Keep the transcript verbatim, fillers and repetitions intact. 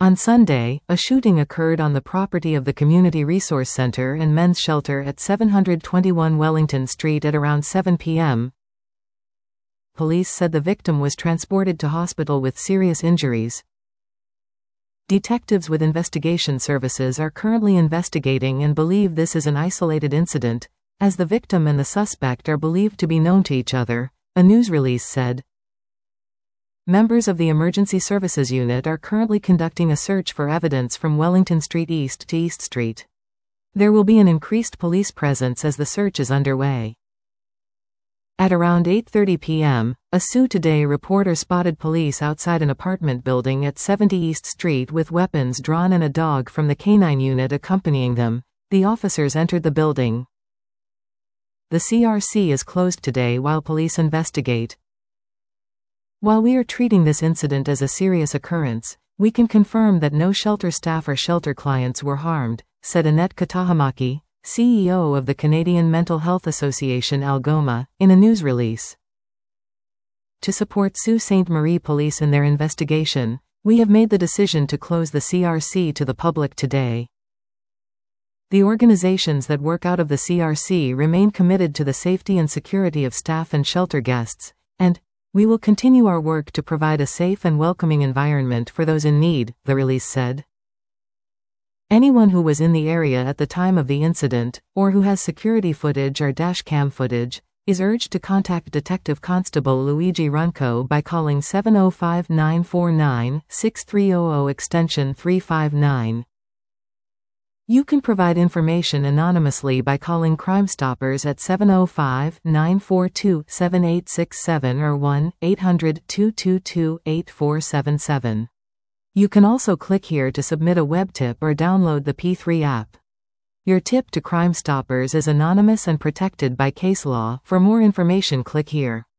On Sunday, a shooting occurred on the property of the Community Resource Center and Men's Shelter at seven twenty-one Wellington Street at around seven p m Police said the victim was transported to hospital with serious injuries. Detectives with investigation services are currently investigating and believe this is an isolated incident, as the victim and the suspect are believed to be known to each other, a news release said. Members of the Emergency Services Unit are currently conducting a search for evidence from Wellington Street East to East Street. There will be an increased police presence as the search is underway. At around eight thirty p m, a S U Today reporter spotted police outside an apartment building at seventy East Street with weapons drawn and a dog from the canine unit accompanying them. The officers entered the building. The C R C is closed today while police investigate. While we are treating this incident as a serious occurrence, we can confirm that no shelter staff or shelter clients were harmed, said Annette Katahamaki, C E O of the Canadian Mental Health Association Algoma, in a news release. To support Sault Ste. Marie Police in their investigation, we have made the decision to close the C R C to the public today. The organizations that work out of the C R C remain committed to the safety and security of staff and shelter guests, and we will continue our work to provide a safe and welcoming environment for those in need, the release said. Anyone who was in the area at the time of the incident, or who has security footage or dash cam footage, is urged to contact Detective Constable Luigi Runco by calling seven oh five, nine four nine, six three zero zero extension three five nine. You can provide information anonymously by calling Crime Stoppers at seven oh five, nine four two, seven eight six seven or one eight hundred, two two two, eight four seven seven. You can also click here to submit a web tip or download the P three app. Your tip to Crime Stoppers is anonymous and protected by case law. For more information, click here.